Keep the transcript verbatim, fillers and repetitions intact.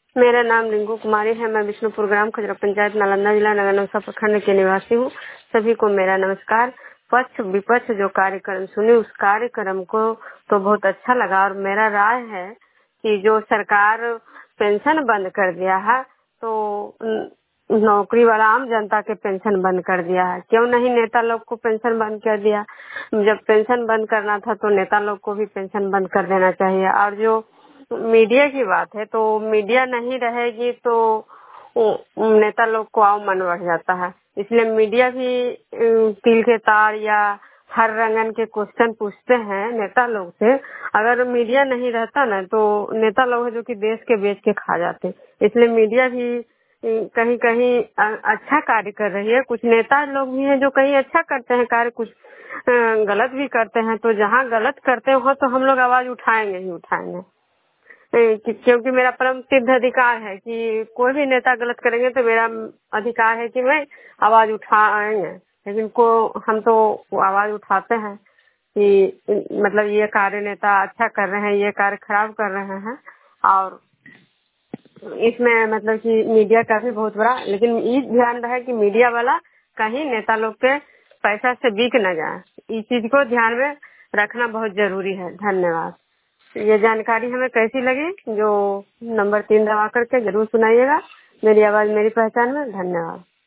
मेरा नाम रिंकू कुमारी है। मैं विष्णुपुर ग्राम खजरा पंचायत नालंदा जिला नगर नौसा प्रखंड के निवासी हूँ। सभी को मेरा नमस्कार। पक्ष विपक्ष जो कार्यक्रम सुने उस कार्यक्रम को तो बहुत अच्छा लगा और मेरा राय है कि जो सरकार पेंशन बंद कर दिया है तो नौकरी वाला आम जनता के पेंशन बंद कर दिया है। क्यों नहीं नेता लोग को पेंशन बंद कर दिया? जब पेंशन बंद करना था तो नेता लोग को भी पेंशन बंद कर देना चाहिए। और जो मीडिया की बात है तो मीडिया नहीं रहेगी तो नेता लोग को आओ मन बढ़ जाता है। इसलिए मीडिया भी तिल के तार या हर रंगन के क्वेश्चन पूछते हैं नेता लोग से। अगर मीडिया नहीं रहता ना तो नेता लोग है जो कि देश के बेच के खा जाते। इसलिए मीडिया भी कहीं कहीं अच्छा कार्य कर रही है। कुछ नेता लोग भी हैं जो कहीं अच्छा करते हैं कार्य, कुछ गलत भी करते हैं। तो जहाँ गलत करते हो तो हम लोग आवाज उठाएंगे ही उठाएंगे, क्योंकि मेरा परम सिद्ध अधिकार है कि कोई भी नेता गलत करेंगे तो मेरा अधिकार है कि मैं आवाज उठाएंगे। लेकिन को हम तो आवाज उठाते हैं कि मतलब ये कार्य नेता अच्छा कर रहे हैं, ये कार्य खराब कर रहे हैं। और इसमें मतलब कि मीडिया का भी बहुत बड़ा, लेकिन ये ध्यान रहे कि मीडिया वाला कहीं नेता लोग के पैसा से बिक न जाए। इस चीज को ध्यान में रखना बहुत जरूरी है। धन्यवाद। ये जानकारी हमें कैसी लगी जो नंबर तीन दबा करके जरूर सुनाइएगा। मेरी आवाज मेरी पहचान में। धन्यवाद।